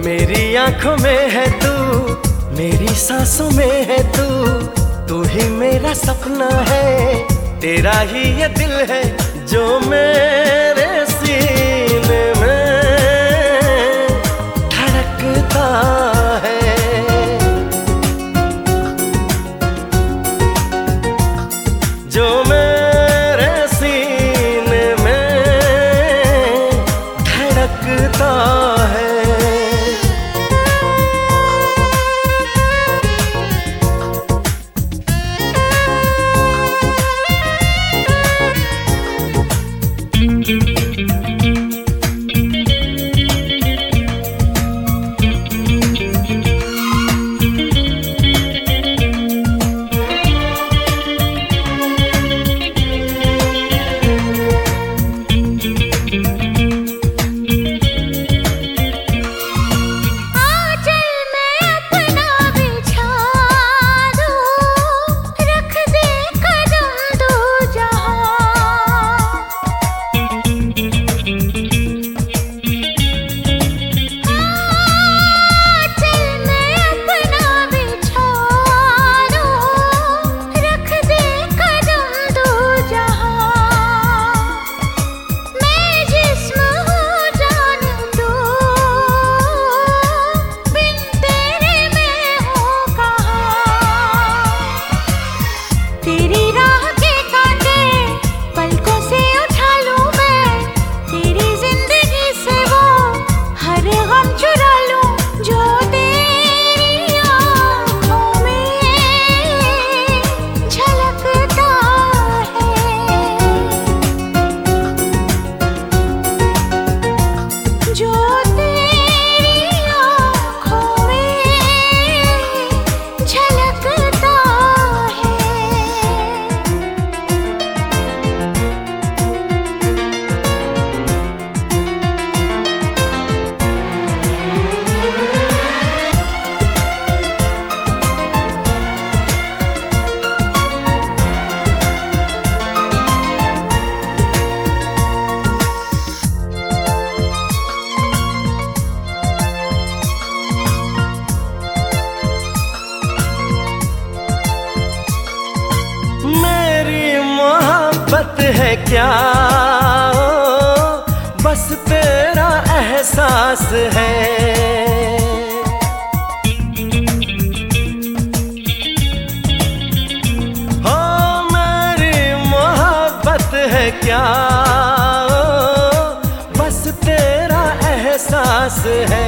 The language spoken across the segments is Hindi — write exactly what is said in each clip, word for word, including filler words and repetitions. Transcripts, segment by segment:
मेरी आंखों में है तू, मेरी सांसों में है तू, तू ही मेरा सपना है, तेरा ही ये दिल है जो मेरे सीने में धड़कता है। जो मेरे सीने में धड़कता है। है क्या ओ, बस तेरा एहसास है। हो मेरी मोहब्बत है क्या ओ, बस तेरा एहसास है।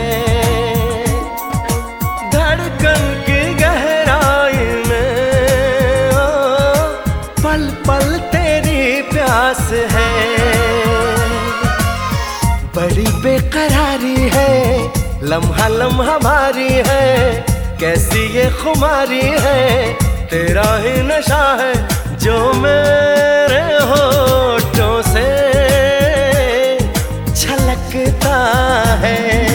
धड़कन की गहराई में ओ, पल पल प्यास है। बड़ी बेकरारी है, लम्हा लम्हा भारी है, कैसी ये खुमारी है, तेरा ही नशा है जो मेरे होठों से छलकता है।